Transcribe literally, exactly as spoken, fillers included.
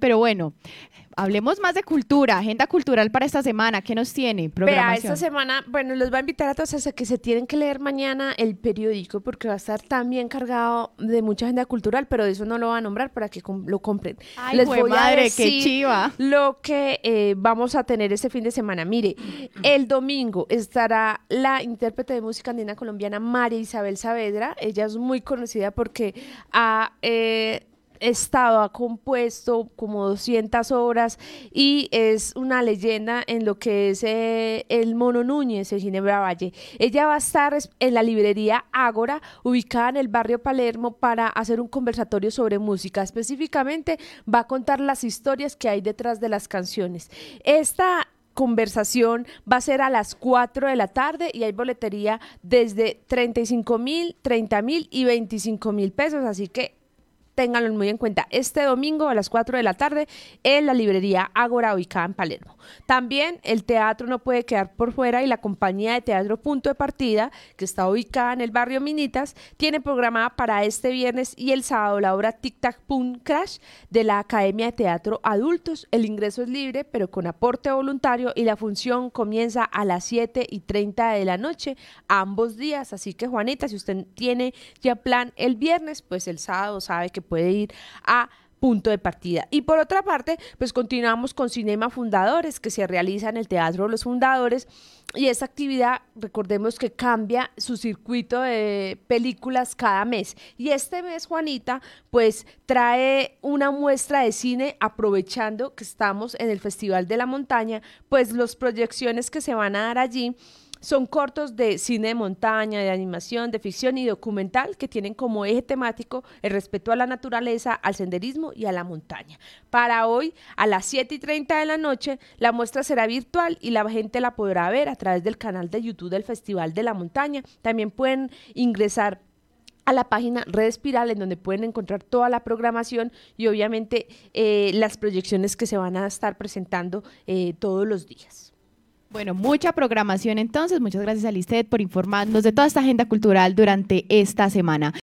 pero bueno, hablemos más de cultura, agenda cultural para esta semana. ¿Qué nos tiene? Vea, esta semana, bueno, los voy a invitar a todos a que se tienen que leer mañana el periódico porque va a estar también cargado de mucha agenda cultural, pero de eso no lo voy a nombrar para que com- lo compren. Ay, Les voy madre, a decir qué chiva. lo que eh, vamos a tener este fin de semana. Mire, el domingo estará la intérprete de música andina colombiana María Isabel Saavedra. Ella es muy conocida porque ha eh, estado, ha compuesto como doscientas obras y es una leyenda en lo que es eh, el Mono Núñez en Ginebra Valle. Ella va a estar en la librería Ágora, ubicada en el barrio Palermo, para hacer un conversatorio sobre música. Específicamente va a contar las historias que hay detrás de las canciones. Esta conversación va a ser a las cuatro de la tarde y hay boletería desde treinta y cinco mil, treinta mil y veinticinco mil pesos, así que ténganlo muy en cuenta. Este domingo a las cuatro de la tarde en la librería Ágora, ubicada en Palermo. También el teatro no puede quedar por fuera y la compañía de teatro Punto de Partida, que está ubicada en el barrio Minitas, tiene programada para este viernes y el sábado la obra Tic Tac Pum Crash de la Academia de Teatro Adultos. El ingreso es libre, pero con aporte voluntario, y la función comienza a las siete y treinta de la noche, ambos días. Así que, Juanita, si usted tiene ya plan el viernes, pues el sábado sabe que puede ir a Punto de Partida. Y por otra parte, pues continuamos con Cinema Fundadores, que se realiza en el Teatro Los Fundadores, y esta actividad, recordemos que cambia su circuito de películas cada mes, y este mes, Juanita, pues trae una muestra de cine, aprovechando que estamos en el Festival de la Montaña. Pues las proyecciones que se van a dar allí son cortos de cine de montaña, de animación, de ficción y documental, que tienen como eje temático el respeto a la naturaleza, al senderismo y a la montaña. Para hoy, a las siete y treinta de la noche, la muestra será virtual y la gente la podrá ver a través del canal de YouTube del Festival de la Montaña. También pueden ingresar a la página Red Espiral, en donde pueden encontrar toda la programación y obviamente eh, las proyecciones que se van a estar presentando eh, todos los días. Bueno, mucha programación entonces. Muchas gracias a Lisset por informarnos de toda esta agenda cultural durante esta semana.